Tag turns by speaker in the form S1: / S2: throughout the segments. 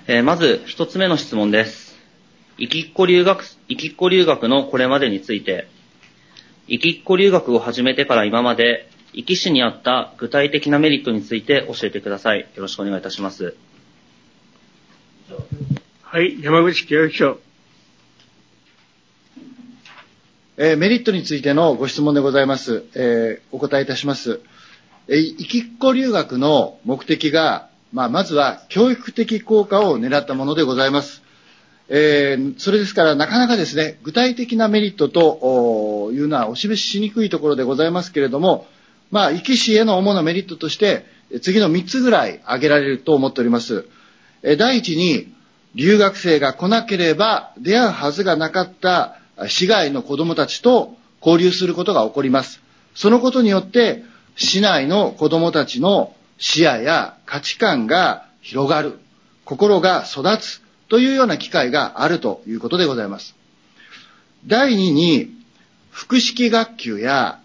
S1: まず一つ目の質問です。いきっこ留学のこれまでについて、いきっこ留学を始めてから今まで、壱岐市にあった具体的なメリットについて教えてください。よろしくお願いいたします。
S2: はい、山口教育長。
S3: メリットについてのご質問でございます。お答えいたします。いきっこ留学の目的が、まずは教育的効果を狙ったものでございます。それですからなかなかですね、具体的なメリットというのはお示ししにくいところでございますけれども、壱岐市への主なメリットとして次の3つぐらい挙げられると思っております。第一に、留学生が来なければ出会うはずがなかった市外の子どもたちと交流することが起こります。そのことによって市内の子どもたちの視野や価値観が広がる、心が育つというような機会があるということでございます。第二に、複式学級が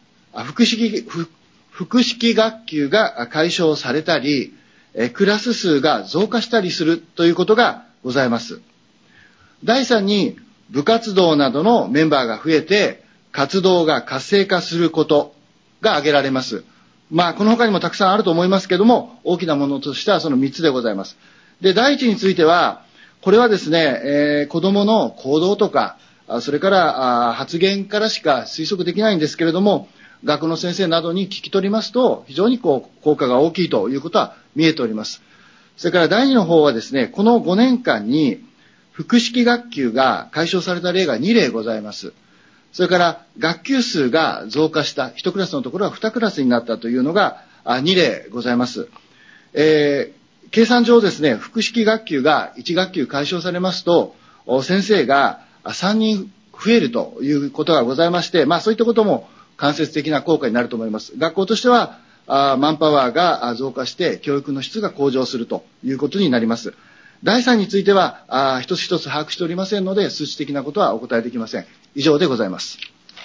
S3: 解消されたり、クラス数が増加したりするということがございます。第三に、部活動などのメンバーが増えて活動が活性化することが挙げられます。この他にもたくさんあると思いますけれども、大きなものとしてはその3つでございます。で、第一については、これはですね、子どもの行動とか、それから発言からしか推測できないんですけれども、学の先生などに聞き取りますと、非常に効果が大きいということは見えております。それから第二の方はですね、この5年間に複式学級が解消された例が2例ございます。それから学級数が増加した、1クラスのところは2クラスになったというのが2例ございます。計算上ですね、複式学級が1学級解消されますと、先生が3人増えるということがございまして、そういったことも間接的な効果になると思います。学校としてはマンパワーが増加して教育の質が向上するということになります。第3については一つ一つ把握しておりませんので、数値的なことはお答えできません。以上でございます。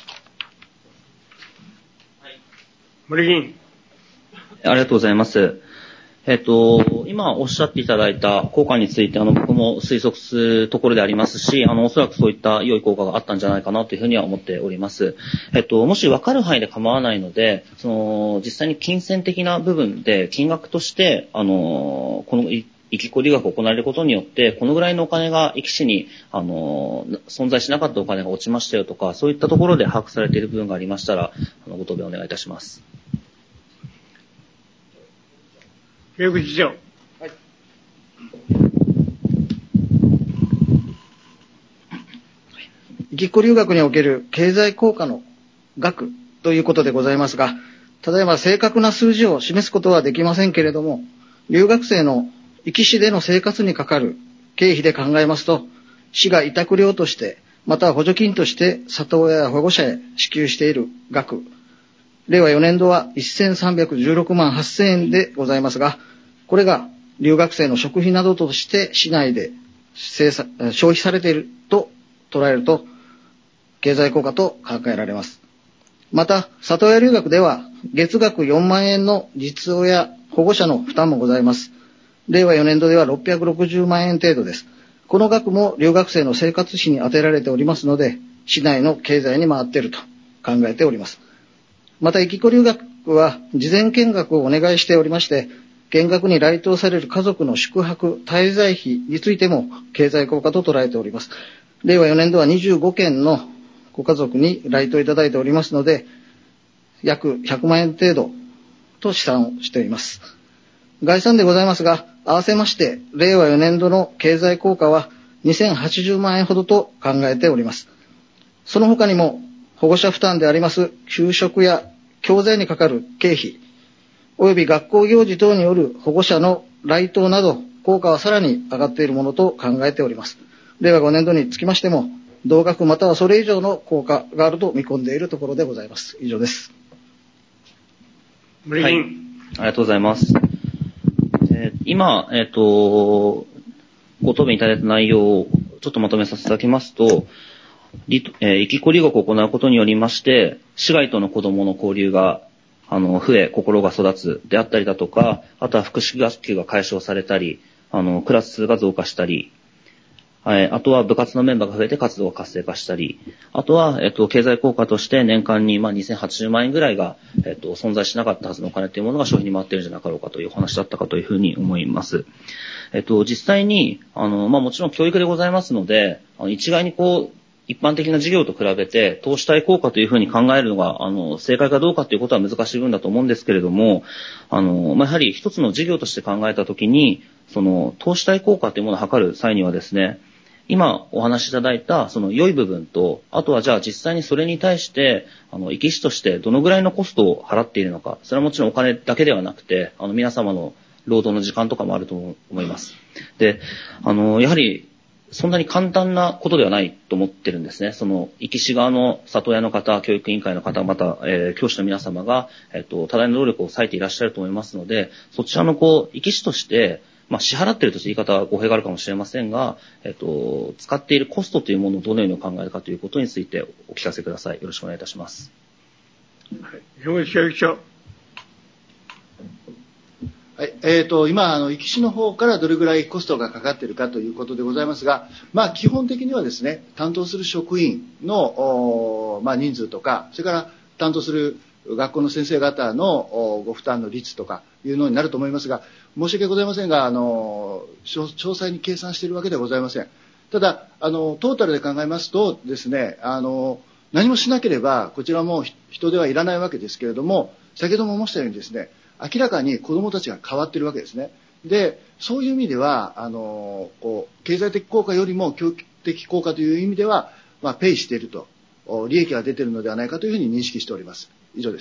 S2: 森議員。
S1: ありがとうございます。今おっしゃっていただいた効果について僕も推測するところでありますし、おそらくそういった良い効果があったんじゃないかなというふうには思っております。もし分かる範囲で構わないので、実際に金銭的な部分で金額として、このいきっこ留学を行われることによって、このぐらいのお金が壱岐市に、存在しなかったお金が落ちましたよとか、そういったところで把握されている部分がありましたら、ご答弁お願いいたします。
S2: 教育次長。
S4: いきっこ留学における経済効果の額ということでございますが、ただいま正確な数字を示すことはできませんけれども、留学生の壱岐市での生活にかかる経費で考えますと、市が委託料として、または補助金として里親や保護者へ支給している額、令和4年度は1316万8000円でございますが、これが留学生の食費などとして市内で消費されていると捉えると、経済効果と考えられます。また、里親留学では月額4万円の実親保護者の負担もございます。令和4年度では660万円程度です。この額も留学生の生活費に充てられておりますので、市内の経済に回っていると考えております。また、いきっこ留学は事前見学をお願いしておりまして、見学に来島される家族の宿泊、滞在費についても経済効果と捉えております。令和4年度は25件のご家族に来島いただいておりますので、約100万円程度と試算をしております。概算でございますが、合わせまして、令和4年度の経済効果は2080万円ほどと考えております。その他にも、保護者負担であります給食や教材にかかる経費、および学校行事等による保護者の来島など、効果はさらに上がっているものと考えております。令和5年度につきましても、同額またはそれ以上の効果があると見込んでいるところでございます。以上です。
S2: 森議員。
S1: はい、ありがとうございます。今、ご答弁いただいた内容をちょっとまとめさせていただきますと、いきっこ留学を行うことによりまして、市外との子どもの交流が増え、心が育つであったりだとか、あとは複式学級が解消されたり、 クラス数が増加したり、あとは部活のメンバーが増えて活動が活性化したり、あとは、経済効果として年間に、2080万円ぐらいが、存在しなかったはずのお金というものが消費に回っているんじゃなかろうかというお話だったかというふうに思います。実際に、もちろん教育でございますので、一概に一般的な事業と比べて、投資対効果というふうに考えるのが、正解かどうかということは難しい分だと思うんですけれども、やはり一つの事業として考えたときに、投資対効果というものを測る際にはですね、今お話しいただいたその良い部分と、あとはじゃあ実際にそれに対して、生き師としてどのぐらいのコストを払っているのか、それはもちろんお金だけではなくて、皆様の労働の時間とかもあると思います。で、やはり、そんなに簡単なことではないと思ってるんですね。生き師側の里親の方、教育委員会の方、また、教師の皆様が、多大な労力を割いていらっしゃると思いますので、そちらの生き師として、支払っているという言い方は語弊があるかもしれませんが、使っているコストというものをどのように考えるかということについてお聞かせください。よろしくお願いいたします。
S2: はい、山口教育長。
S3: はい、今、生き師の方からどれぐらいコストがかかっているかということでございますが、基本的にはですね、担当する職員の、人数とか、それから担当する学校の先生方のご負担の率とかいうのになると思いますが、申し訳ございませんが、詳細に計算しているわけではございません。ただ、トータルで考えますとですね、何もしなければ、こちらも人手はいらないわけですけれども、先ほども申したようにですね、明らかに子どもたちが変わっているわけですね。で、そういう意味では、経済的効果よりも教育的効果という意味では、ペイしていると、利益が出ているのではないかというふうに認識しております。以上です。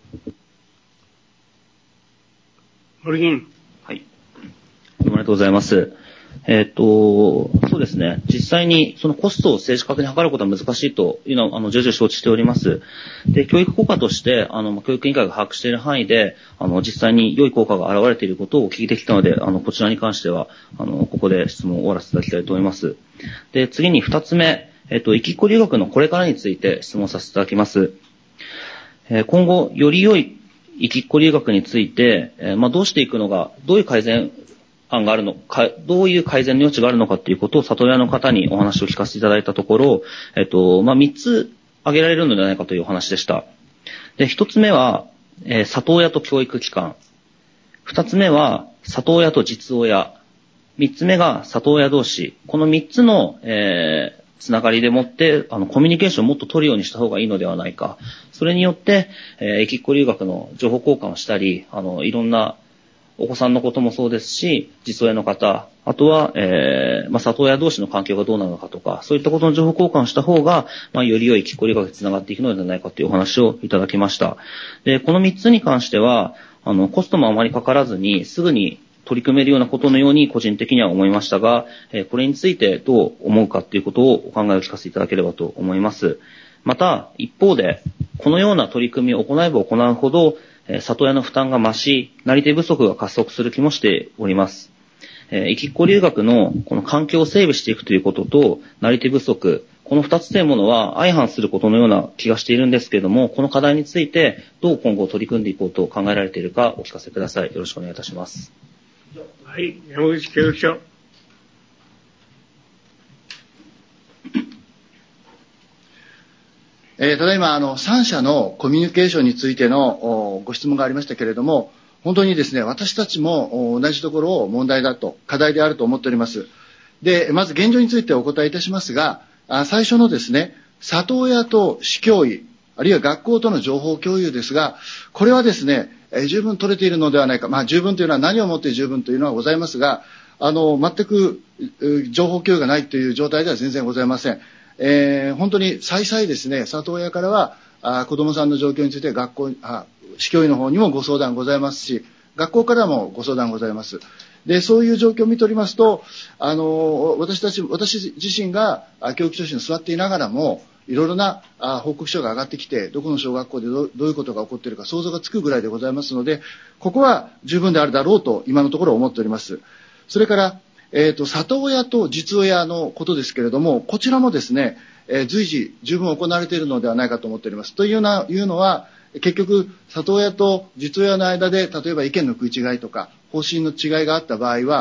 S2: 森議員。
S1: はい。ありがとうございます。そうですね。実際にそのコストを正確に測ることは難しいというのは、重々承知しております。で、教育効果として、教育委員会が把握している範囲で、実際に良い効果が現れていることをお聞きできたので、こちらに関しては、ここで質問を終わらせていただきたいと思います。で、次に2つ目、生きっ子留学のこれからについて質問させていただきます。今後、より良い生きっ子留学について、どうしていくのが、どういう改善案があるのか、どういう改善の余地があるのかということを里親の方にお話を聞かせていただいたところ、3つ挙げられるのではないかというお話でした。で、1つ目は、里親と教育機関。2つ目は、里親と実親。3つ目が里親同士。この3つの、つながりでもって、コミュニケーションをもっと取るようにした方がいいのではないか。それによって、生きっ子留学の情報交換をしたり、いろんなお子さんのこともそうですし、実親の方、あとは、里親同士の環境がどうなのかとか、そういったことの情報交換をした方が、より良い生きっ子留学につながっていくのではないかというお話をいただきました。で、この3つに関しては、コストもあまりかからずに、すぐに取り組めるようなことのように個人的には思いましたが、これについてどう思うかということをお考えを聞かせていただければと思います。また、一方で、このような取り組みを行えば行うほど、里親の負担が増し、なり手不足が加速する気もしております。生きっ子留学のこの環境を整備していくということと、なり手不足、この2つというものは相反することのような気がしているんですけれども、この課題についてどう今後取り組んでいこうと考えられているかお聞かせください。よろしくお願いいたします。
S2: はい、山口教育長。
S3: ただいま3者のコミュニケーションについてのご質問がありましたけれども、本当にですね、私たちも同じところを問題だと、課題であると思っております。で、まず現状についてお答えいたしますが、最初のですね、里親と市教委、あるいは学校との情報共有ですが、これはですね、十分取れているのではないか。十分というのは何をもって十分というのはございますが、全く情報共有がないという状態では全然ございません。本当に再々ですね、里親からは子どもさんの状況について市教委の方にもご相談ございますし、学校からもご相談ございます。で、そういう状況を見ておりますと、私自身が教育長室に座っていながらも、いろいろな報告書が上がってきて、どこの小学校でどういうことが起こっているか想像がつくぐらいでございますので、ここは十分であるだろうと今のところ思っております。それから、里親と実親のことですけれども、こちらもですね、随時十分行われているのではないかと思っております。というのは、結局、里親と実親の間で、例えば意見の食い違いとか、方針の違いがあった場合は、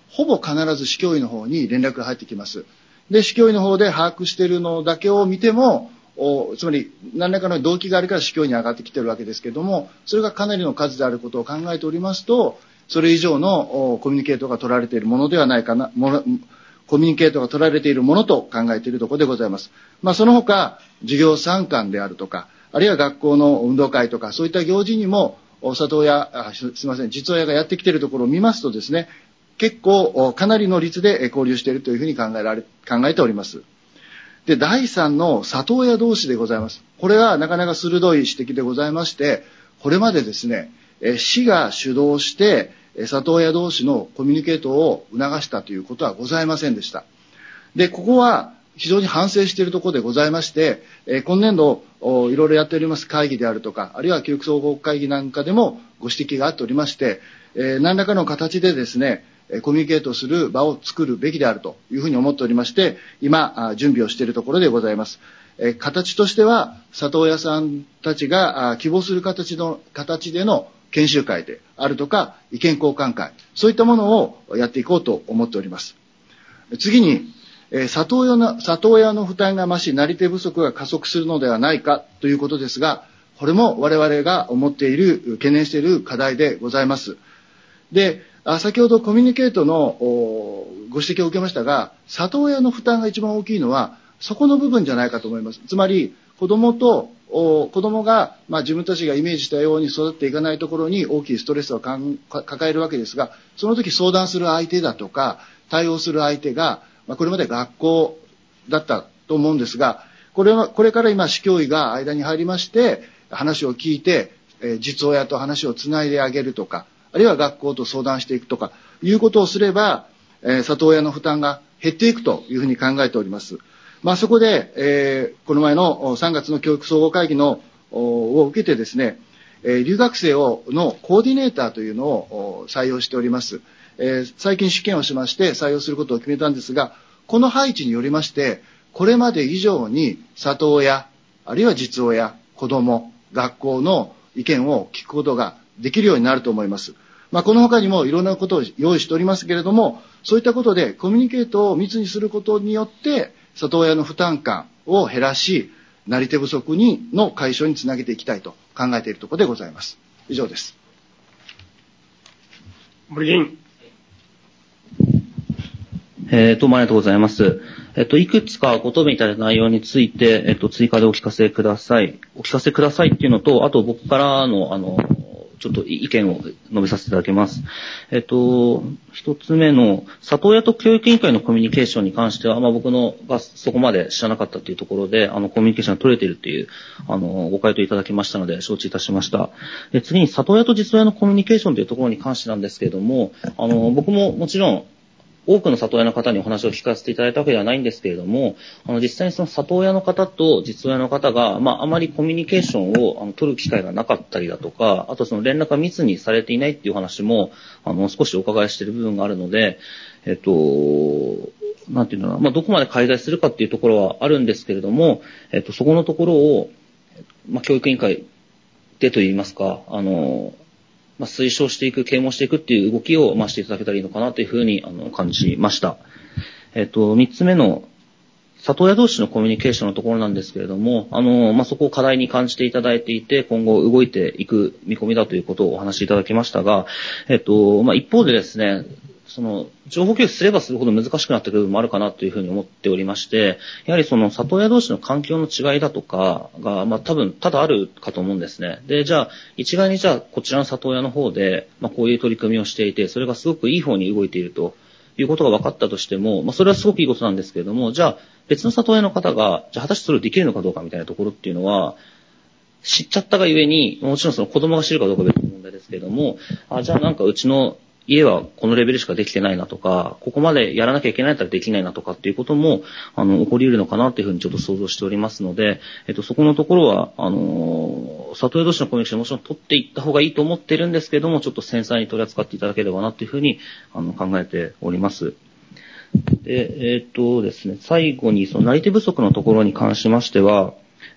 S3: ほぼ必ず市教委の方に連絡が入ってきます。で、市教委の方で把握しているのだけを見ても、つまり何らかの動機があるから市教委に上がってきているわけですけれども、それがかなりの数であることを考えておりますと、それ以上のコミュニケートが取られているものではないかな、コミュニケートが取られているものと考えているところでございます。その他、授業参観であるとか、あるいは学校の運動会とか、そういった行事にも、実親がやってきているところを見ますとですね、結構かなりの率で交流しているというふうに考えております。で、第3の里親同士でございます。これはなかなか鋭い指摘でございまして、これまでですね、市が主導して里親同士のコミュニケートを促したということはございませんでした。で、ここは非常に反省しているところでございまして、今年度いろいろやっております会議であるとか、あるいは教育総合会議なんかでもご指摘があっておりまして、何らかの形でですね、コミュニケートする場を作るべきであるというふうに思っておりまして、今、準備をしているところでございます。形としては、里親さんたちが希望する形での研修会であるとか、意見交換会、そういったものをやっていこうと思っております。次に、里親の負担が増し、なり手不足が加速するのではないかということですが、これも我々が思っている、懸念している課題でございます。で、先ほどコミュニケートのご指摘を受けましたが、里親の負担が一番大きいのは、そこの部分じゃないかと思います。つまり、子供が、自分たちがイメージしたように育っていかないところに大きいストレスを抱えるわけですが、その時相談する相手だとか、対応する相手が、これまで学校だったと思うんですが、これから今、市教委が間に入りまして、話を聞いて、実親と話をつないであげるとか、あるいは学校と相談していくとか、いうことをすれば、里親の負担が減っていくというふうに考えております。そこで、この前の3月の教育総合会議を受けてですね、留学生のコーディネーターというのを採用しております。最近試験をしまして採用することを決めたんですが、この配置によりまして、これまで以上に里親、あるいは実親、子供、学校の意見を聞くことができるようになると思います。この他にもいろんなことを用意しておりますけれども、そういったことでコミュニケートを密にすることによって、里親の負担感を減らし、なり手不足の解消につなげていきたいと考えているところでございます。以上です。
S2: 森議員。
S1: ありがとうございます。いくつかご答弁いただいた内容について、追加でお聞かせください。お聞かせくださいっていうのと、あと僕からの、ちょっと意見を述べさせていただきます。一つ目の、里親と教育委員会のコミュニケーションに関しては、僕がそこまで知らなかったというところで、コミュニケーションが取れているという、ご回答いただきましたので、承知いたしました。次に、里親と実親のコミュニケーションというところに関してなんですけれども、僕ももちろん、多くの里親の方にお話を聞かせていただいたわけではないんですけれども、実際にその里親の方と実親の方が、あまりコミュニケーションを取る機会がなかったりだとか、あとその連絡が密にされていないっていう話も、少しお伺いしている部分があるので、なんていうのかな、どこまで介在するかっていうところはあるんですけれども、そこのところを、教育委員会でといいますか、推奨していく、啓蒙していくっていう動きをしていただけたらいいのかなというふうに感じました。三つ目の里親同士のコミュニケーションのところなんですけれども、そこを課題に感じていただいていて、今後動いていく見込みだということをお話しいただきましたが、一方でですね、その情報共有すればするほど難しくなってくる部分もあるかなというふうに思っておりまして、やはりその里親同士の環境の違いだとかが、多分多々あるかと思うんですね。で、じゃあ、一概にこちらの里親の方で、こういう取り組みをしていて、それがすごくいい方に動いているということが分かったとしても、それはすごくいいことなんですけれども、じゃあ、別の里親の方が、じゃあ果たしてそれをできるのかどうかみたいなところっていうのは、知っちゃったがゆえに、もちろんその子供が知るかどうかは別の問題ですけれども、じゃあうちの家はこのレベルしかできてないなとか、ここまでやらなきゃいけないんだったらできないなとかっていうことも、起こり得るのかなというふうにちょっと想像しておりますので、そこのところは、里親同士のコミュニケーションもちろん取っていった方がいいと思っているんですけれども、ちょっと繊細に取り扱っていただければなというふうに、考えております。で、ですね、最後に、そのなり手不足のところに関しましては、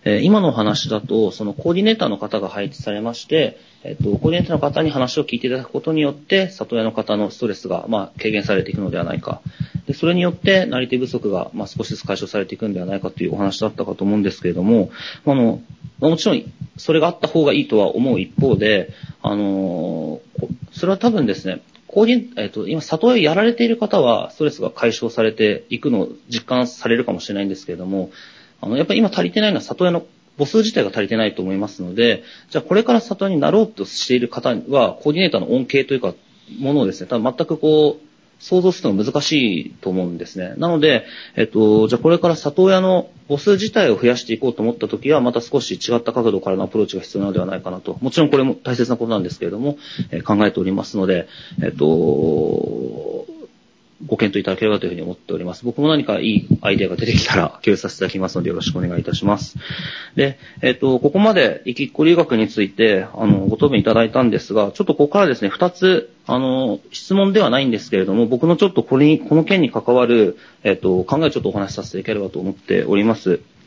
S1: 今のお話だと、そのコーディネーターの方が配置されまして、コーディネーターの方に話を聞いていただくことによって、里親の方のストレスが、軽減されていくのではないか。で、それによって、なり手不足が、少しずつ解消されていくのではないかというお話だったかと思うんですけれども、もちろん、それがあった方がいいとは思う一方で、それは多分ですね、今、里親やられている方は、ストレスが解消されていくのを実感されるかもしれないんですけれども、やっぱり今足りてないのは里親の母数自体が足りてないと思いますので、じゃあこれから里親になろうとしている方は、コーディネーターの恩恵というか、ものをですね、多分全く想像するのが難しいと思うんですね。なので、じゃあこれから里親の母数自体を増やしていこうと思ったときは、また少し違った角度からのアプローチが必要なのではないかなと。もちろんこれも大切なことなんですけれども、考えておりますので、ご検討いただければというふうに思っております。僕も何かいいアイデアが出てきたら共有させていただきますのでよろしくお願いいたします。で、ここまで生きっこ留学について、ご答弁いただいたんですが、ちょっとここからですね、2つ、質問ではないんですけれども、僕のちょっとこの件に関わる、考えをちょっとお話しさせていただければと思っております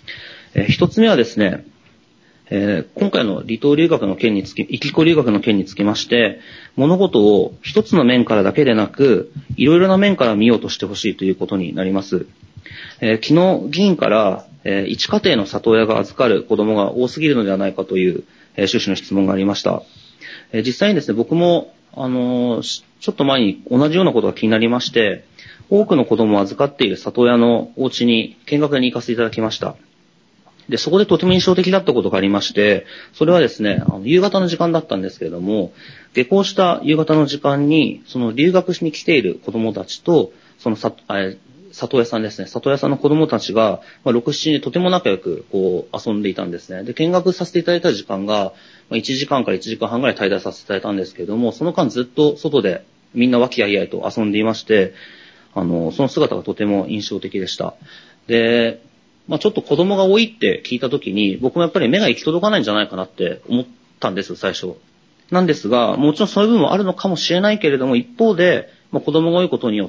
S1: 。1つ目はですね、今回の離島留学の件につき、生きっこ留学の件につきまして、物事を一つの面からだけでなく、いろいろな面から見ようとしてほしいということになります。昨日、議員から、一家庭の里親が預かる子供が多すぎるのではないかという、趣旨の質問がありました。実際にですね、僕も、ちょっと前に同じようなことが気になりまして、多くの子供を預かっている里親のお家に見学に行かせていただきました。で、そこでとても印象的だったことがありまして、それはですね、夕方の時間だったんですけれども、下校した夕方の時間に、その留学しに来ている子供たちと、その里親さんですね、里親さんの子供たちが、6、7人でとても仲良く、遊んでいたんですね。で、見学させていただいた時間が、1時間から1時間半ぐらい滞在させていただいたんですけれども、その間ずっと外でみんな和気あいあいと遊んでいまして、その姿がとても印象的でした。で、ちょっと子供が多いって聞いたときに、僕もやっぱり目が行き届かないんじゃないかなって思ったんですよ、最初。なんですが、もちろんそういう部分もあるのかもしれないけれども、一方で、子供が多いことによって、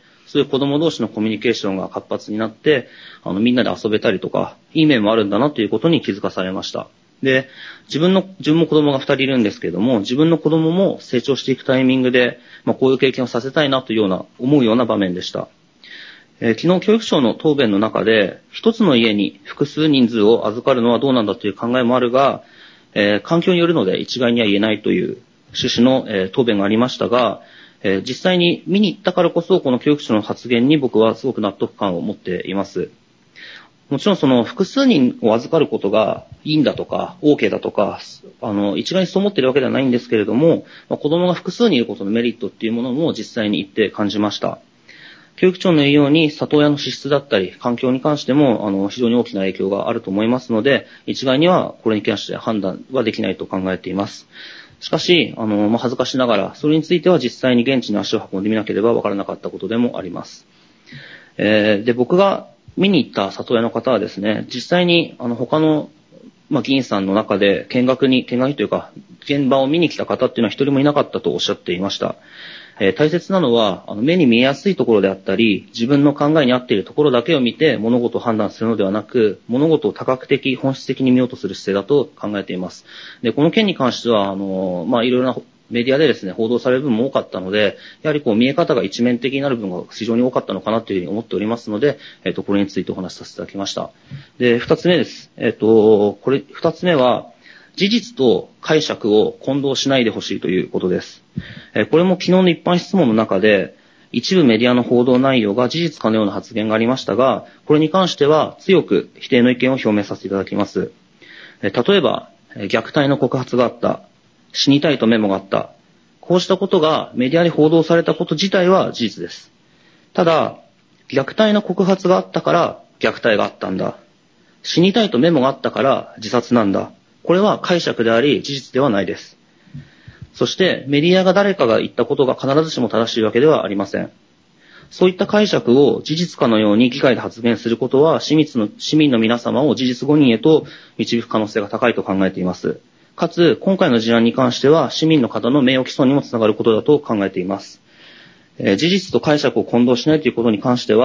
S1: そういう子供同士のコミュニケーションが活発になって、みんなで遊べたりとか、いい面もあるんだなということに気づかされました。で、自分も子供が2人いるんですけれども、自分の子供も成長していくタイミングで、こういう経験をさせたいなというような、思うような場面でした。昨日教育省の答弁の中で、一つの家に複数人数を預かるのはどうなんだという考えもあるが、環境によるので一概には言えないという趣旨の、答弁がありましたが、実際に見に行ったからこそ、この教育省の発言に僕はすごく納得感を持っています。もちろんその複数人を預かることがいいんだとか、OK だとか、一概にそう思っているわけではないんですけれども、子供が複数人いることのメリットっていうものも実際に言って感じました。教育長の言うように、里親の資質だったり、環境に関しても、非常に大きな影響があると思いますので、一概にはこれに関して判断はできないと考えています。しかし、恥ずかしながら、それについては実際に現地に足を運んでみなければわからなかったことでもあります。で、僕が見に行った里親の方はですね、実際に、他の、議員さんの中で見学というか、現場を見に来た方っていうのは一人もいなかったとおっしゃっていました。大切なのは、目に見えやすいところであったり、自分の考えに合っているところだけを見て物事を判断するのではなく、物事を多角的、本質的に見ようとする姿勢だと考えています。で、この件に関しては、いろいろなメディアでですね、報道される部分も多かったので、やはり見え方が一面的になる部分が非常に多かったのかなというふうに思っておりますので、これについてお話しさせていただきました。で、二つ目です。二つ目は、事実と解釈を混同しないでほしいということです。これも昨日の一般質問の中で、一部メディアの報道内容が事実かのような発言がありましたが、これに関しては強く否定の意見を表明させていただきます。例えば、虐待の告発があった、死にたいとメモがあった、こうしたことがメディアに報道されたこと自体は事実です。ただ、虐待の告発があったから虐待があったんだ。死にたいとメモがあったから自殺なんだ。これは解釈であり事実ではないです。そしてメディアが誰かが言ったことが必ずしも正しいわけではありません。そういった解釈を事実かのように議会で発言することは市民の皆様を事実誤認へと導く可能性が高いと考えています。かつ今回の事案に関しては市民の方の名誉毀損にもつながることだと考えています。事実と解釈を混同しないということに関しては、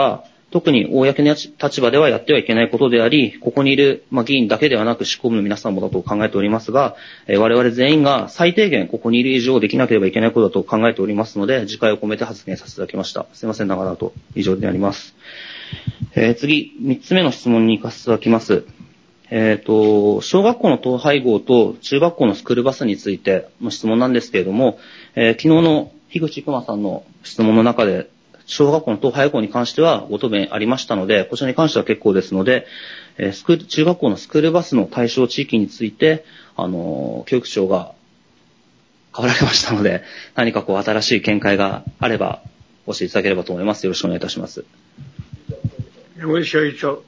S1: 特に公の立場ではやってはいけないことであり、ここにいる、議員だけではなく執行部の皆さんもだと考えておりますが、我々全員が最低限ここにいる以上できなければいけないことだと考えておりますので、自戒を込めて発言させていただきました。すいません、長々と以上であります。次、3つ目の質問に行かせていただきます。小学校の統廃合と中学校のスクールバスについての質問なんですけれども、昨日の樋口熊さんの質問の中で、小学校の統廃合に関してはご答弁ありましたので、こちらに関しては結構ですので、中学校のスクールバスの対象地域について、教育長が変わられましたので、何か新しい見解があれば、教えていただければと思います。よろしくお願いいたします。
S2: 山口教育長。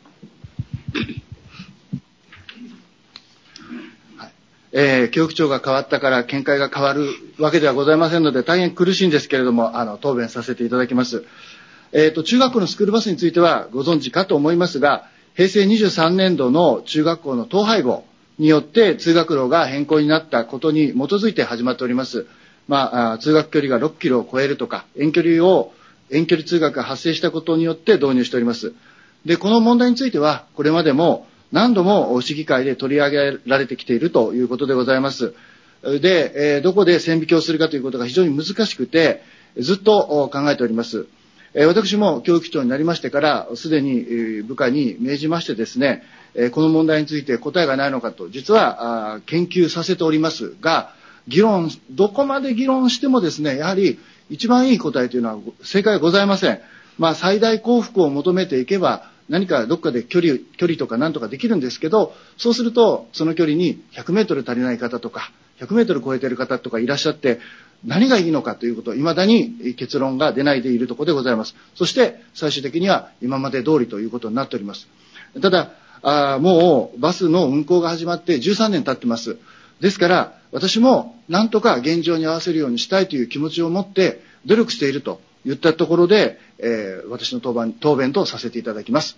S3: 教育長が変わったから見解が変わるわけではございませんので、大変苦しいんですけれども、答弁させていただきます。中学校のスクールバスについてはご存知かと思いますが、平成23年度の中学校の統廃合によって通学路が変更になったことに基づいて始まっております。通学距離が6キロを超えるとか、遠距離通学が発生したことによって導入しております。で、この問題については、これまでも何度も市議会で取り上げられてきているということでございます。で、どこで線引きをするかということが非常に難しくて、ずっと考えております。私も教育長になりましてから、すでに部下に命じましてですね、この問題について答えがないのかと、実は研究させておりますが、どこまで議論してもですね、やはり一番いい答えというのは正解はございません。最大幸福を求めていけば、何かどっかで距離とか何とかできるんですけど、そうするとその距離に100メートル足りない方とか100メートル超えている方とかいらっしゃって、何がいいのかということを未だに結論が出ないでいるところでございます。そして最終的には今まで通りということになっております。ただもうバスの運行が始まって13年経ってます。ですから私も何とか現状に合わせるようにしたいという気持ちを持って努力していると言ったところで、私の答弁とさせていただきます。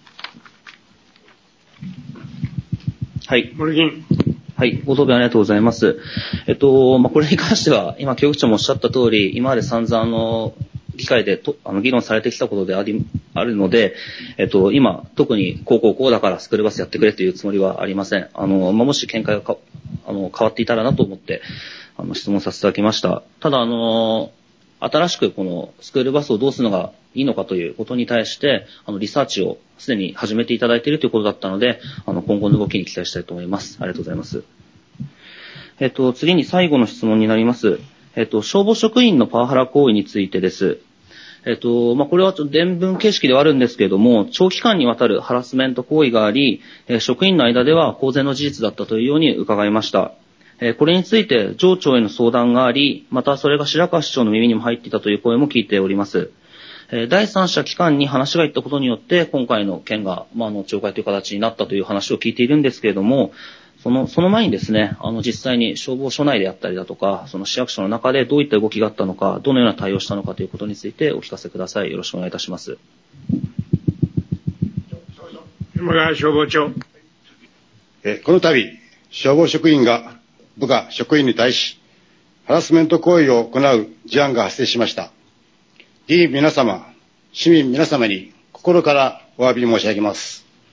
S1: はい。
S2: 森議員。
S1: はい。ご答弁ありがとうございます。これに関しては、今、教育長もおっしゃった通り、今まで散々、議会で議論されてきたことであるので、今、特にこうだからスクールバスやってくれというつもりはありません。もし見解が変わっていたらなと思って、質問させていただきました。ただ、新しくこのスクールバスをどうするのがいいのかということに対して、リサーチをすでに始めていただいているということだったので、今後の動きに期待したいと思います。ありがとうございます。次に最後の質問になります。消防職員のパワハラ行為についてです。これはちょっと伝聞形式ではあるんですけれども、長期間にわたるハラスメント行為があり、職員の間では公然の事実だったというように伺いました。これについて上長への相談があり、またそれが白川市長の耳にも入っていたという声も聞いております。第三者機関に話がいったことによって、今回の件が、懲戒という形になったという話を聞いているんですけれども、その前にですね、実際に消防署内であったりだとか、その市役所の中でどういった動きがあったのか、どのような対応をしたのかということについてお聞かせください。よろしくお願いいたします。
S2: 山川消防庁。
S5: この度、消防職員が部下職員に対しハラスメント行為を行う事案が発生しました。議員皆様、市民皆様に心からお詫び申し上げます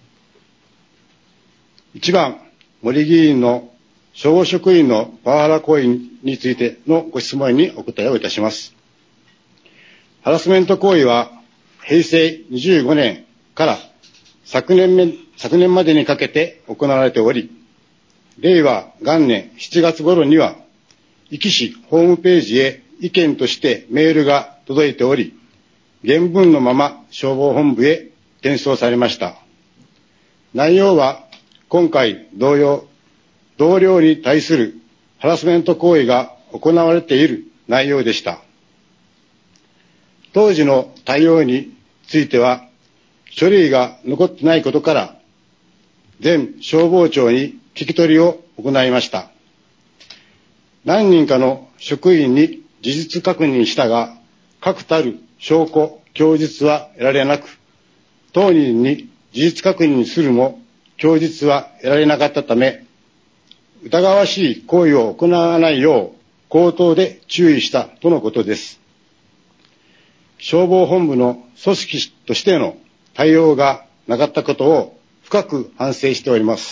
S5: 。1番、森議員の消防職員のパワハラ行為についてのご質問にお答えをいたします。ハラスメント行為は平成25年から昨年までにかけて行われており、令和元年7月頃には、壱岐市ホームページへ意見としてメールが届いており、原文のまま消防本部へ転送されました。内容は今回同様、同僚に対するハラスメント行為が行われている内容でした。当時の対応については、書類が残ってないことから、前消防庁に聞き取りを行いました。何人かの職員に事実確認したが、確たる証拠、供述は得られなく、当人に事実確認するも供述は得られなかったため、疑わしい行為を行わないよう口頭で注意したとのことです。消防本部の組織としての対応がなかったことを深く反省しております。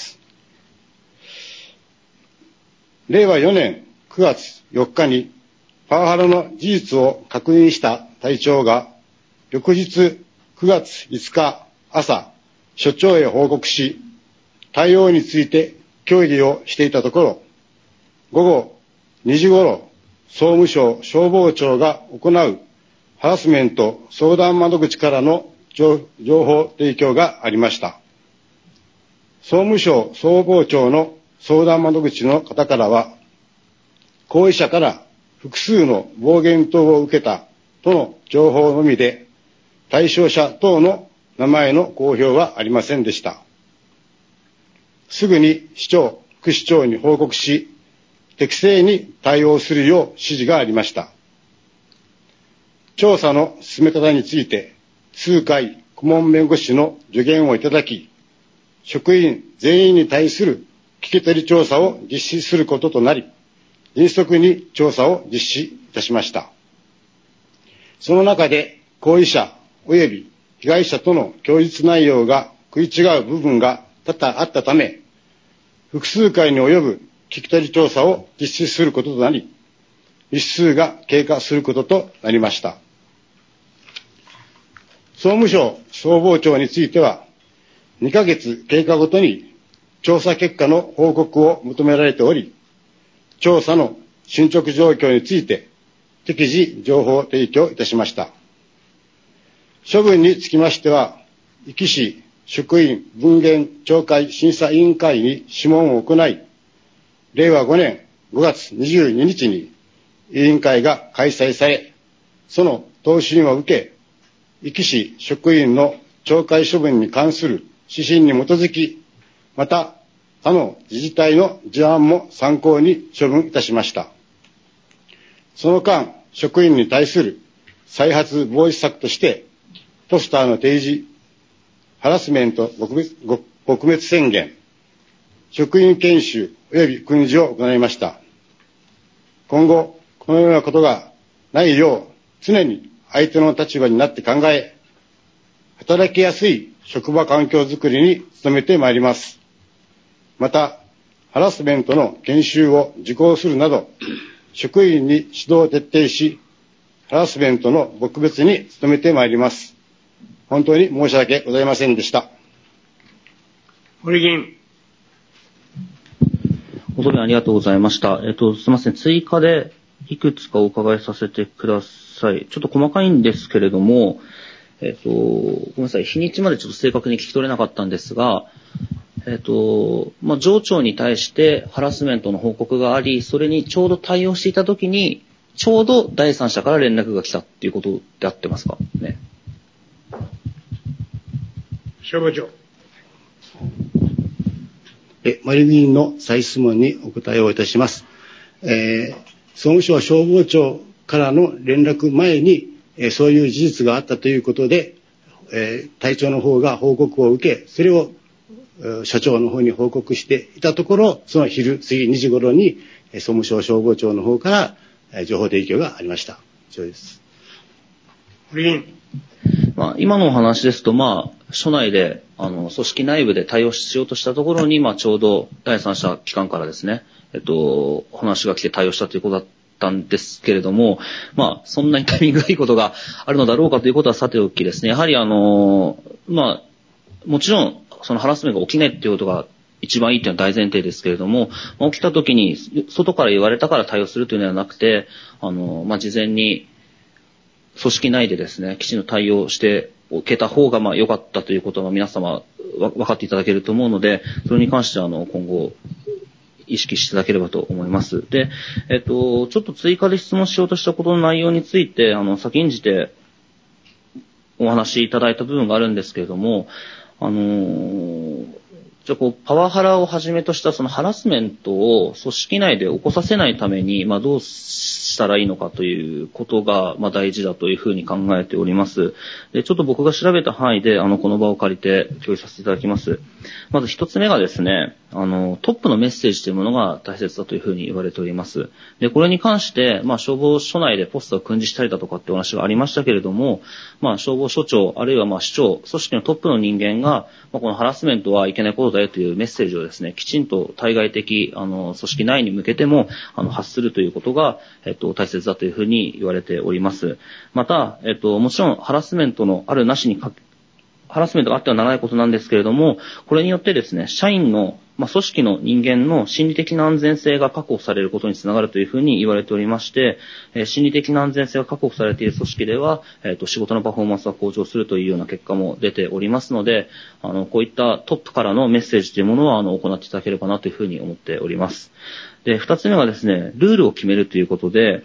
S5: 令和4年9月4日にパワハラの事実を確認した隊長が、翌日9月5日朝、署長へ報告し、対応について協議をしていたところ、午後2時ごろ、総務省消防庁が行うハラスメント相談窓口からの情報提供がありました。総務省消防庁の相談窓口の方からは、行為者から複数の暴言等を受けたとの情報のみで、対象者等の名前の公表はありませんでした。すぐに市長、副市長に報告し、適正に対応するよう指示がありました。調査の進め方について、数回顧問弁護士の助言をいただき、職員全員に対する聞き取り調査を実施することとなり、迅速に調査を実施いたしました。その中で、行為者及び被害者との供述内容が食い違う部分が多々あったため、複数回に及ぶ聞き取り調査を実施することとなり、日数が経過することとなりました。総務省消防庁については、2ヶ月経過ごとに調査結果の報告を求められており、調査の進捗状況について適時情報提供いたしました。処分につきましては、壱岐市職員分限懲戒審査委員会に諮問を行い、令和5年5月22日に委員会が開催され、その答申を受け、壱岐市職員の懲戒処分に関する指針に基づき、また他の自治体の事案も参考に処分いたしました。その間、職員に対する再発防止策として、ポスターの提示、ハラスメント撲滅宣言、職員研修及び訓示を行いました。今後、このようなことがないよう、常に相手の立場になって考え、働きやすい職場環境づくりに努めてまいります。また、ハラスメントの研修を受講するなど、職員に指導を徹底し、ハラスメントの撲滅に努めてまいります。本当に申し訳ございませんでした。
S2: 堀議員。
S1: ご答弁ありがとうございました。すみません。追加でいくつかお伺いさせてください。ちょっと細かいんですけれども、ごめんなさい。日にちまでちょっと正確に聞き取れなかったんですが、上長に対してハラスメントの報告があり、それにちょうど対応していたときに、ちょうど第三者から連絡が来たっていうことであってますかね。
S2: 消防庁。
S5: 丸議員の再質問にお答えをいたします。総務省消防庁からの連絡前に、そういう事実があったということで、隊長の方が報告を受け、それを社長の方に報告していたところ、その昼過ぎ2時頃に総務省消防庁の方から情報提供がありました。以上です。
S2: 堀議員。
S1: 今のお話ですと、署内で、組織内部で対応しようとしたところに、ちょうど第三者機関からですね、話が来て対応したということだったんですけれども、そんなにタイミングがいいことがあるのだろうかということはさておきですね、やはりもちろん、そのハラスメントが起きないっていうことが一番いいというのは大前提ですけれども、起きたときに、外から言われたから対応するというのではなくて、事前に、組織内でですね、きちんと対応しておけた方が良かったということは皆様分かっていただけると思うので、それに関しては今後意識していただければと思います。で、ちょっと追加で質問しようとしたことの内容について、先んじてお話しいただいた部分があるんですけれども、 じゃあパワハラをはじめとしたそのハラスメントを組織内で起こさせないために、どうしたらいいのかということが、大事だというふうに考えております。で、ちょっと僕が調べた範囲で、この場を借りて共有させていただきます。まず一つ目がですね、トップのメッセージというものが大切だというふうに言われております。で、これに関して、消防署内でポスターを訓示したりだとかってお話がありましたけれども、消防署長、あるいは市長、組織のトップの人間が、このハラスメントはいけないことだよというメッセージをですね、きちんと対外的、組織内に向けても、発するということが、大切だというふうに言われております。また、もちろんハラスメントのあるなしにハラスメントがあってはならないことなんですけれども、これによってですね、社員の、組織の人間の心理的な安全性が確保されることにつながるというふうに言われておりまして、心理的な安全性が確保されている組織では、仕事のパフォーマンスが向上するというような結果も出ておりますので、こういったトップからのメッセージというものは、行っていただければなというふうに思っております。で、二つ目はですね、ルールを決めるということで、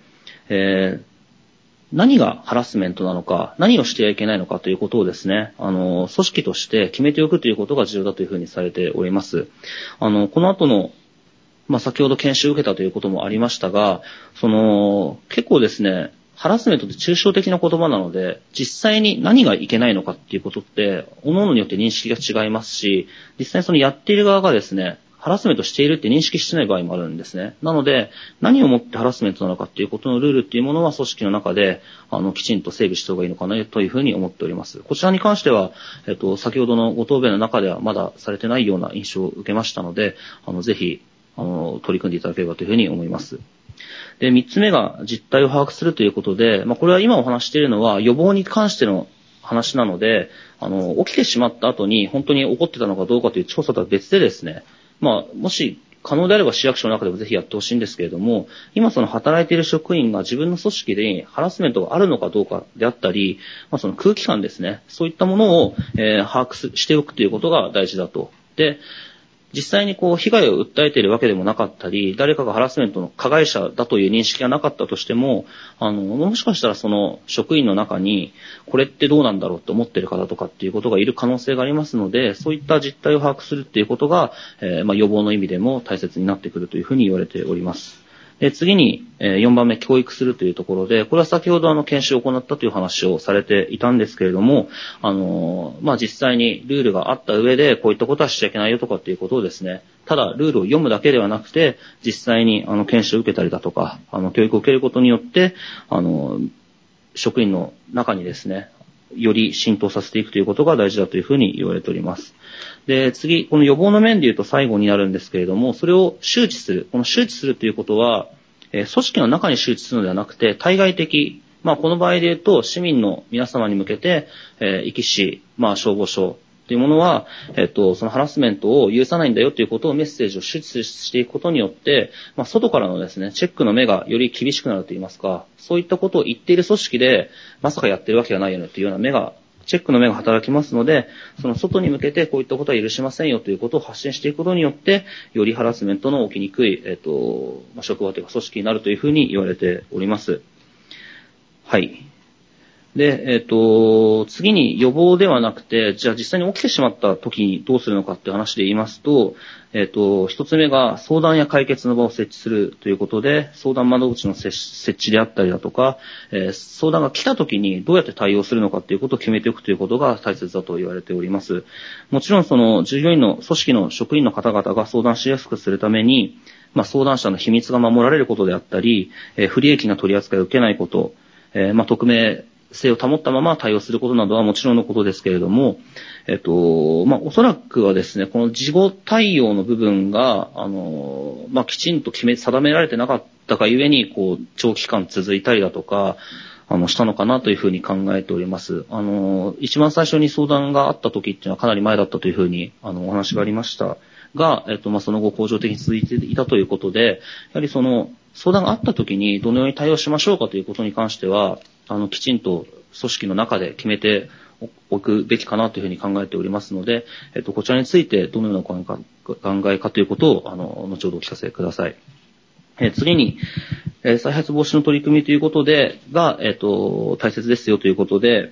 S1: 何がハラスメントなのか、何をしてはいけないのかということをですね、組織として決めておくということが重要だというふうにされております。この後の、先ほど研修を受けたということもありましたが、結構ですね、ハラスメントって抽象的な言葉なので、実際に何がいけないのかっていうことって、各々によって認識が違いますし、実際にそのやっている側がですね、ハラスメントしているって認識してない場合もあるんですね。なので、何をもってハラスメントなのかっていうことのルールっていうものは組織の中で、きちんと整備した方がいいのかなというふうに思っております。こちらに関しては、先ほどのご答弁の中ではまだされてないような印象を受けましたので、ぜひ、取り組んでいただければというふうに思います。で、三つ目が実態を把握するということで、これは今お話しているのは予防に関しての話なので、起きてしまった後に本当に起こってたのかどうかという調査とは別でですね、もし可能であれば市役所の中でもぜひやってほしいんですけれども、今その働いている職員が自分の組織でハラスメントがあるのかどうかであったり、その空気感ですね、そういったものを、把握しておくということが大事だと。で、実際に被害を訴えているわけでもなかったり、誰かがハラスメントの加害者だという認識がなかったとしても、もしかしたらその職員の中に、これってどうなんだろうと思っている方とかっていうことがいる可能性がありますので、そういった実態を把握するっていうことが、予防の意味でも大切になってくるというふうに言われております。で、次に、4番目、教育するというところで、これは先ほど研修を行ったという話をされていたんですけれども、実際にルールがあった上で、こういったことはしちゃいけないよとかっていうことをですね、ただルールを読むだけではなくて、実際に研修を受けたりだとか、教育を受けることによって、職員の中にですね、より浸透させていくということが大事だというふうに言われております。で、次、この予防の面で言うと最後になるんですけれども、それを周知する。この周知するということは、組織の中に周知するのではなくて、対外的、この場合で言うと、市民の皆様に向けて、壱岐市、消防署というものは、そのハラスメントを許さないんだよということをメッセージを周知していくことによって、外からのですね、チェックの目がより厳しくなるといいますか、そういったことを言っている組織で、まさかやってるわけがないよねというようなチェックの目が働きますので、その外に向けてこういったことは許しませんよということを発信していくことによって、よりハラスメントの起きにくい、職場というか組織になるというふうに言われております。はい。で、次に予防ではなくて、じゃあ実際に起きてしまった時にどうするのかっていう話で言いますと、一つ目が相談や解決の場を設置するということで、相談窓口の設置であったりだとか、相談が来た時にどうやって対応するのかということを決めておくということが大切だと言われております。もちろんその従業員の組織の職員の方々が相談しやすくするために、相談者の秘密が守られることであったり、不利益な取り扱いを受けないこと、匿名性を保ったまま対応することなどはもちろんのことですけれども、おそらくはですね、この事後対応の部分が、きちんと定められてなかったがゆえに、長期間続いたりだとか、したのかなというふうに考えております。一番最初に相談があった時っていうのはかなり前だったというふうに、お話がありましたが、その後恒常的に続いていたということで、やはりその相談があった時にどのように対応しましょうかということに関しては、きちんと組織の中で決めておくべきかなというふうに考えておりますので、こちらについてどのような考えかということを、後ほどお聞かせください。次に、再発防止の取り組みということで、大切ですよということで、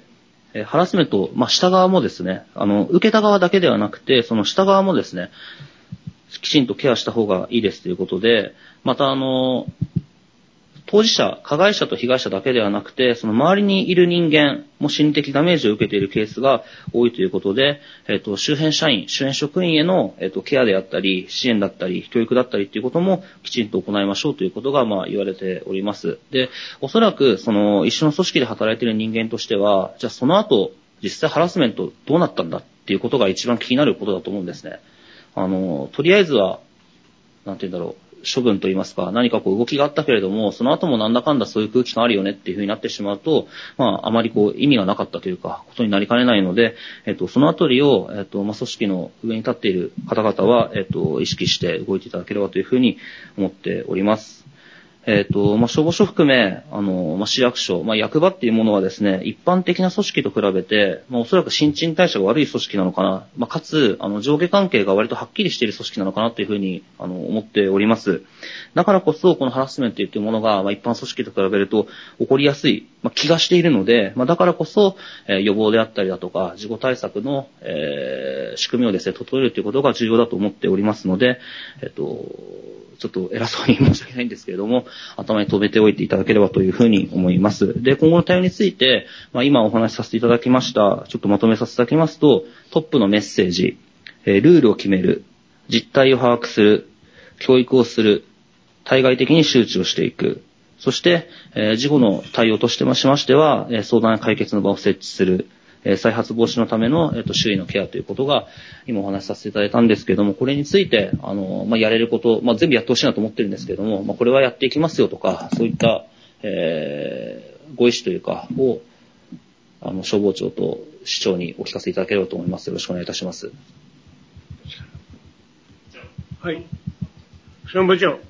S1: ハラスメント、下側もですね、受けた側だけではなくて、その下側もですね、きちんとケアした方がいいですということで、また当事者、加害者と被害者だけではなくて、その周りにいる人間も心理的ダメージを受けているケースが多いということで、周辺社員、周辺職員への、ケアであったり、支援だったり、教育だったりということもきちんと行いましょうということが、言われております。で、おそらく、一緒の組織で働いている人間としては、じゃあその後、実際ハラスメントどうなったんだっていうことが一番気になることだと思うんですね。とりあえずは、なんて言うんだろう。処分といいますか、何か動きがあったけれども、その後もなんだかんだそういう空気があるよねっていう風になってしまうと、あまり意味がなかったというか、ことになりかねないので、そのあたりを、組織の上に立っている方々は、意識して動いていただければという風に思っております。消防署含め、市役所、役場っていうものはですね、一般的な組織と比べて、おそらく新陳代謝が悪い組織なのかな、かつ、上下関係が割とはっきりしている組織なのかなというふうに、思っております。だからこそ、このハラスメントというものが、一般組織と比べると起こりやすい、気がしているので、だからこそ、予防であったりだとか、事故対策の、仕組みをですね、整えるということが重要だと思っておりますので、ちょっと偉そうに申し訳ないんですけれども、頭に留めておいていただければというふうに思います。で、今後の対応について、今お話しさせていただきました、ちょっとまとめさせていただきますと、トップのメッセージ、ルールを決める、実態を把握する、教育をする、対外的に周知をしていく、そして、事故の対応としてしましては、相談や解決の場を設置する、再発防止のための、周囲のケアということが、今お話しさせていただいたんですけれども、これについて、やれること、全部やってほしいなと思ってるんですけれども、これはやっていきますよとか、そういった、ご意思というか、を、消防庁と市長にお聞かせいただければと思います。よろしくお願いいたします。
S2: はい。消防庁。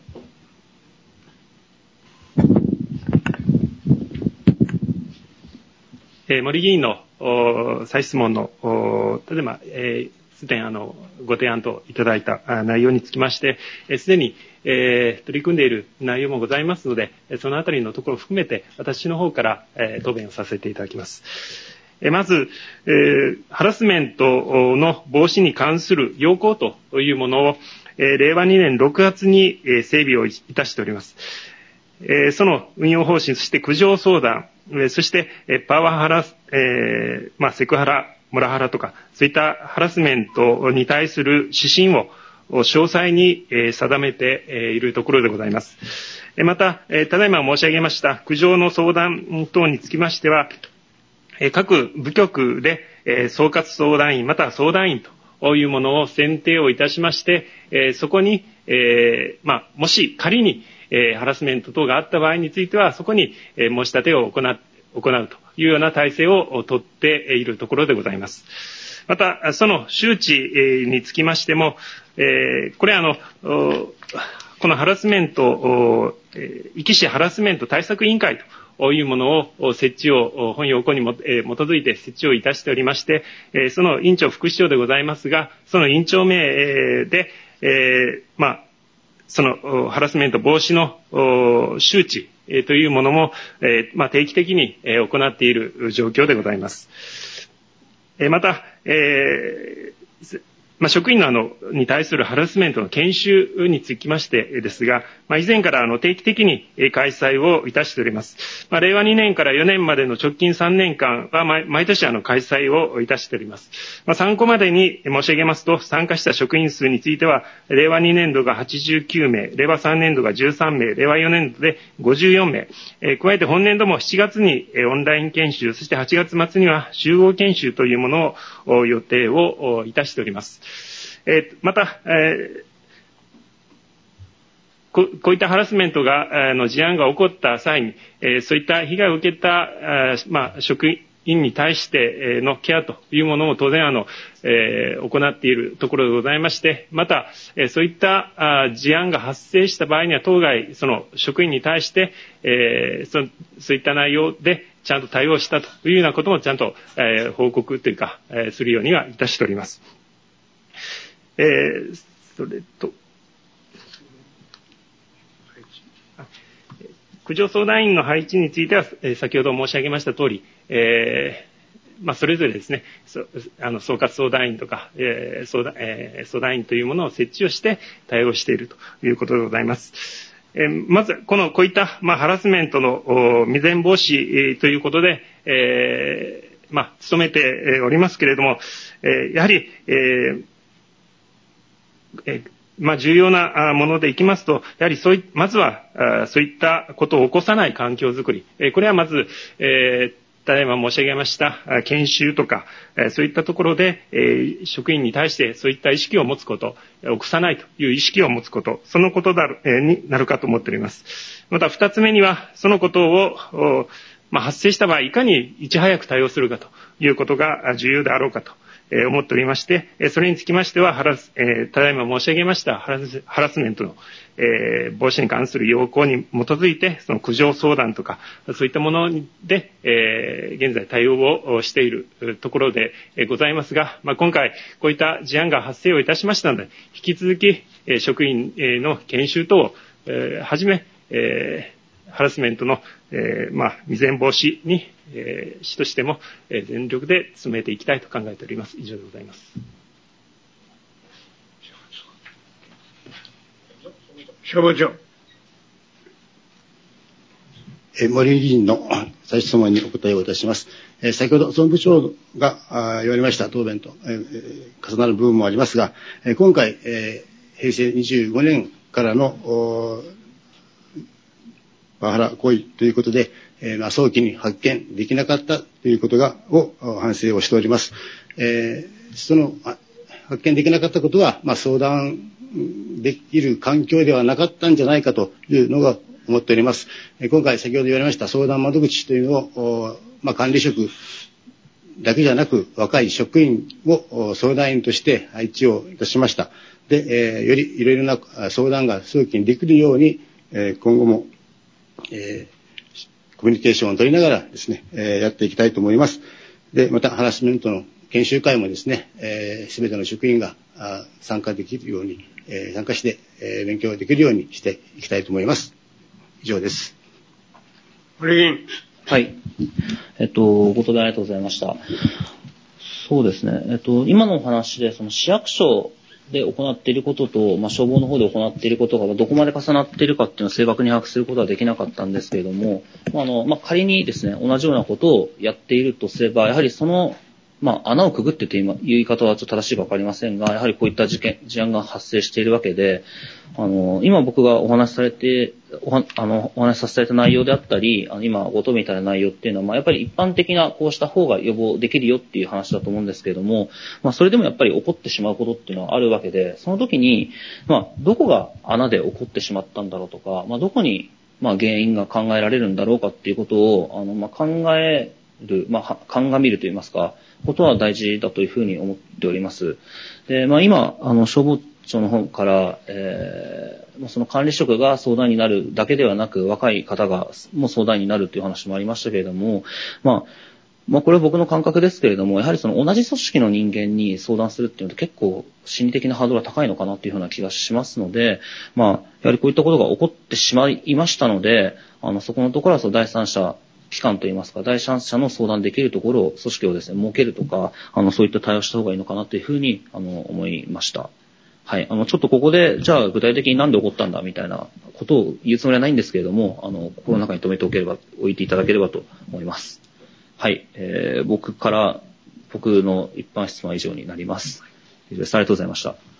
S6: 森議員の再質問の、例えば、すでにご提案といただいた内容につきまして、すでに、取り組んでいる内容もございますので、そのあたりのところを含めて、私の方から、答弁をさせていただきます。まず、ハラスメントの防止に関する要項というものを、令和2年6月に整備をいたしております。その運用方針、そして苦情相談、そして、パワハラ、セクハラ、モラハラとか、そういったハラスメントに対する指針を詳細に定めているところでございます。また、ただいま申し上げました苦情の相談等につきましては、各部局で総括相談員、または相談員というものを選定をいたしまして、そこに、もし仮にハラスメント等があった場合については、そこに申し立てを行うというような体制をとっているところでございます。また、その周知につきましても、これこのハラスメント、壱岐市ハラスメント対策委員会というものを設置を、本要項に基づいて設置をいたしておりまして、その委員長副市長でございますが、その委員長名で、そのハラスメント防止の周知というものも、定期的に行っている状況でございます。また、職員に対するハラスメントの研修につきましてですが、以前から定期的に開催をいたしております。令和2年から4年までの直近3年間は毎年開催をいたしております。参考までに申し上げますと、参加した職員数については、令和2年度が89名、令和3年度が13名、令和4年度で54名、加えて本年度も7月にオンライン研修、そして8月末には集合研修というものを予定をいたしております。また、こういったハラスメントの事案が起こった際に、そういった被害を受けた、職員に対してのケアというものも当然行っているところでございまして、また、そういった事案が発生した場合には当該その職員に対して、そういった内容でちゃんと対応したというようなこともちゃんと、報告というか、するようにはいたしております。それと、苦情相談員の配置については、先ほど申し上げました通り、 それぞれですね、総括相談員とか、相談員というものを設置をして対応しているということでございます。まず、こういった、ハラスメントの未然防止ということで、努めておりますけれども、やはり、重要なものでいきますと、やはりまずは、そういったことを起こさない環境づくり。これはまず、ただいま申し上げました研修とか、そういったところで、職員に対してそういった意識を持つこと、起こさないという意識を持つこと、そのことになるかと思っております。また二つ目には、そのことを、発生した場合、いかにいち早く対応するかということが重要であろうかと思っておりまして、それにつきましては、ただいま申し上げましたハラスメントの防止に関する要項に基づいて、その苦情相談とか、そういったもので、現在対応をしているところでございますが、今回こういった事案が発生をいたしましたので、引き続き職員の研修等をはじめ、ハラスメントの、未然防止に、市としても、全力で進めていきたいと考えております。以上でございます。
S2: 消防庁。
S5: 森議員の再質問にお答えをいたします。先ほど総務部長が言われました答弁と、重なる部分もありますが、今回、平成25年からのパワハラ行為ということで、早期に発見できなかったということを反省をしております。その発見できなかったことは、相談できる環境ではなかったんじゃないかというのが思っております。今回先ほど言われました相談窓口というのを、管理職だけじゃなく若い職員を相談員として配置をいたしました。で、よりいろいろな相談が早期にできるように、今後もコミュニケーションを取りながらですね、やっていきたいと思います。で、またハラスメントの研修会もですね、すべての職員が参加できるように、参加して、勉強できるようにしていきたいと思います。以上です。
S2: 堀議員。
S1: はい。ご答弁ありがとうございました。そうですね。今のお話で、その市役所で行っていることと、消防の方で行っていることがどこまで重なっているかっていうのを正確に把握することはできなかったんですけれども、仮にですね、同じようなことをやっているとすれば、やはりその、穴をくぐってという言い方はちょっと正しいかわかりませんが、やはりこういった事案が発生しているわけで、今僕がお話しさせていた内容であったり、今ご答弁いただいた内容っていうのは、やっぱり一般的なこうした方が予防できるよっていう話だと思うんですけれども、それでもやっぱり起こってしまうことっていうのはあるわけで、その時に、どこが穴で起こってしまったんだろうとか、どこに、原因が考えられるんだろうかっていうことを、鑑みるといいますか、ことは大事だというふうに思っております。で、今、消防庁の方から、その管理職が相談になるだけではなく、若い方がも相談になるという話もありましたけれども、これは僕の感覚ですけれども、やはりその同じ組織の人間に相談するっていうのは結構心理的なハードルが高いのかなというふうな気がしますので、やはりこういったことが起こってしまいましたので、そこのところは第三者機関といいますか、第三者の相談できるところを、組織をですね、設けるとか、そういった対応した方がいいのかなというふうに、思いました。はい。ちょっとここで、じゃあ具体的になんで起こったんだみたいなことを言うつもりはないんですけれども、心の中に留めておいていただければと思います。はい。僕の一般質問は以上になります。ありがとうございました。